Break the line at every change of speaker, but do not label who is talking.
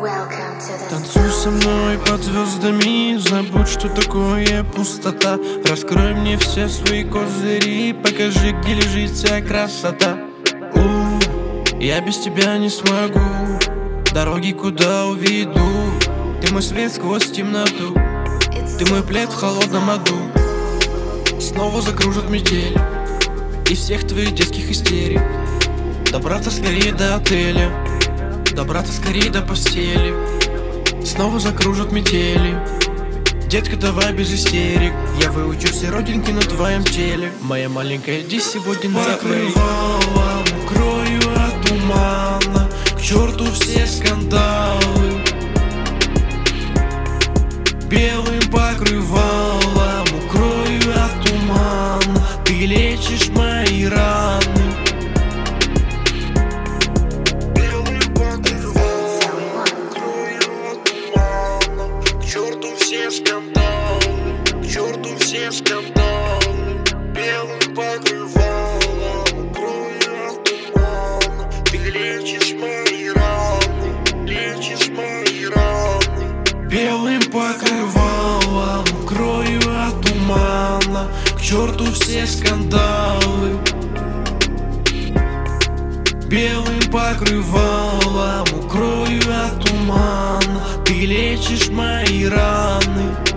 Танцуй со мной под звездами, забудь, что такое пустота. Раскрой мне все свои козыри, покажи, где лежит вся красота. Я без тебя не смогу, дороги куда уведу. Ты мой свет сквозь темноту, ты мой плед в холодном аду. Снова закружат метель из всех твоих детских истерик. Добраться скорее до отеля, добраться скорее до постели. Снова закружат метели. Детка, давай без истерик. Я выучу все родинки на твоем теле. Моя маленькая, иди сегодня на покрывалом укрою от тумана. К черту все скандалы. Белым покрывалом укрою от тумана. Ты лечишь мои раны. Скандалы, к черту все скандалы. Белым покрывалом укрою от тумана. Ты лечишь мои раны, лечишь мои раны. Белым покрывалом укрою от тумана. К черту все скандалы. Белым покрывалом укрою от тумана. Ты лечишь мои раны.